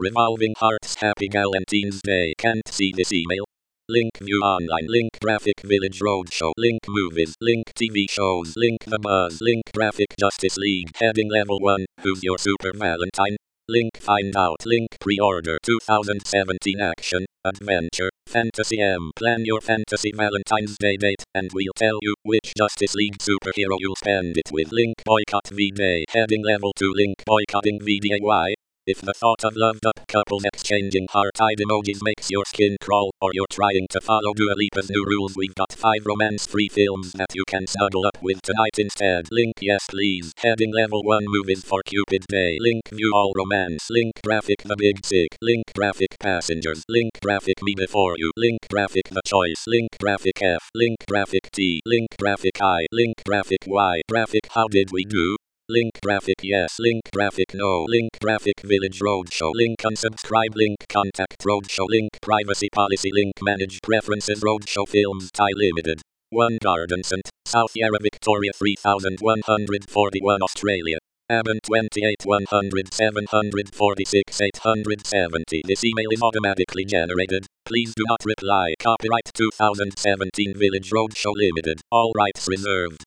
Revolving Hearts Happy Galentine's Day. Can't see this email. Link view online. Link graphic Village Roadshow. Link movies. Link TV shows. Link The Buzz. Link graphic Justice League. Heading level 1. Who's your Super Valentine? Link find out. Link pre-order 2017 action, adventure, fantasy M. Plan your fantasy Valentine's Day date and we'll tell you which Justice League superhero you'll spend it with. Link boycott V-Day. Heading level 2. Link boycotting VDAY. If the thought of loved up couples exchanging heart-eyed emojis makes your skin crawl, or you're trying to follow Dua Lipa's new rules, we've got 5 romance-free films that you can snuggle up with tonight instead. Link yes please. Heading level 1 movies for Cupid Day. Link view all romance. Link graphic The Big Sick. Link graphic Passengers. Link graphic Me Before You. Link graphic The Choice. Link graphic F. Link graphic T. Link graphic I. Link graphic Y. Graphic How Did We Do? Link graphic yes. Link graphic no. Link graphic Village Roadshow. Link unsubscribe. Link contact Roadshow. Link privacy policy. Link manage preferences. Roadshow Films Thai Limited. 1 Gardensant, South Yarra Victoria 3141 Australia. Aben 28 100 746 870. This email is automatically generated. Please do not reply. Copyright 2017 Village Roadshow Limited. All rights reserved.